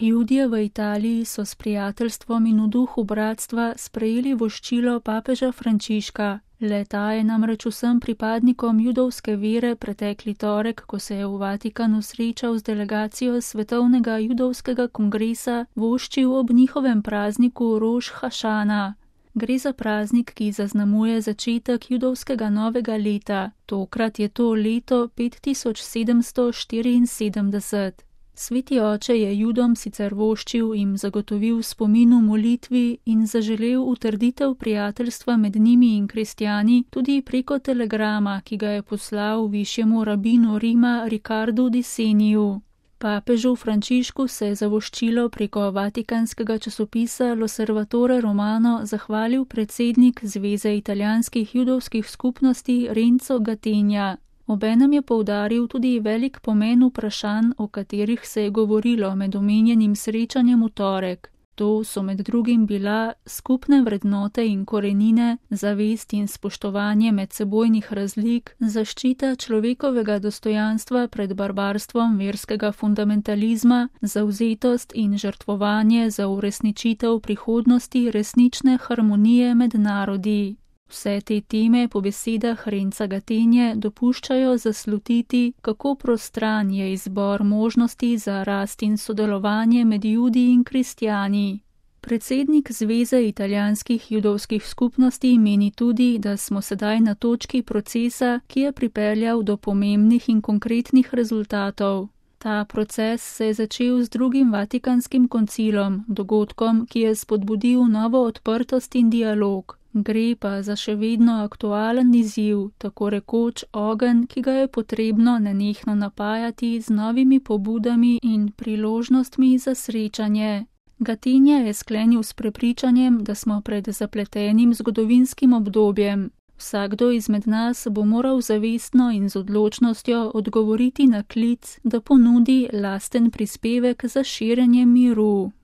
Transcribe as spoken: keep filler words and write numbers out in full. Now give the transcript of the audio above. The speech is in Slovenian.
Judje v Italiji so s prijateljstvom in v duhu bratstva sprejeli voščilo papeža Frančiška. Le-ta je namreč vsem pripadnikom judovske vere pretekli torek, ko se je v Vatikanu srečal z delegacijo Svetovnega judovskega kongresa, voščil ob njihovem prazniku Roš Hašana. Gre za praznik, ki zaznamuje začetek judovskega novega leta. Tokrat je to leto pet tisoč sedemsto štiriinsedemdeset. Sveti oče je Judom sicer voščil in zagotovil spomin v molitvi in zaželel utrditev prijateljstva med njimi in kristjani tudi preko telegrama, ki ga je poslal višjemu rabinu Rima Ricardu di Seniju. Papežu Frančišku se je za voščilo preko vatikanskega časopisa L'Osservatore Romano zahvalil predsednik Zveze italijanskih judovskih skupnosti Renzo Gattegna. Obenem je poudaril tudi velik pomen vprašanj, o katerih se je govorilo med omenjenim srečanjem v torek. To so med drugim bila skupne vrednote in korenine, zavest in spoštovanje medsebojnih razlik, zaščita človekovega dostojanstva pred barbarstvom verskega fundamentalizma, zavzetost in žrtvovanje za uresničitev prihodnosti resnične harmonije med narodi. Vse te teme po besedah Renza Gattegne dopuščajo zaslutiti, kako prostran je izbor možnosti za rast in sodelovanje med Judi in kristjani. Predsednik Zveze italijanskih judovskih skupnosti meni tudi, da smo sedaj na točki procesa, ki je pripeljal do pomembnih in konkretnih rezultatov. Ta proces se je začel z drugim Vatikanskim koncilom, dogodkom, ki je spodbudil novo odprtost in dialog. Gre pa za še vedno aktualen izziv, tako rekoč ogenj, ki ga je potrebno nenehno napajati z novimi pobudami in priložnostmi za srečanje. Gattegna je sklenil s prepričanjem, da smo pred zapletenim zgodovinskim obdobjem. Vsakdo izmed nas bo moral zavestno in z odločnostjo odgovoriti na klic, da ponudi lasten prispevek za širjenje miru.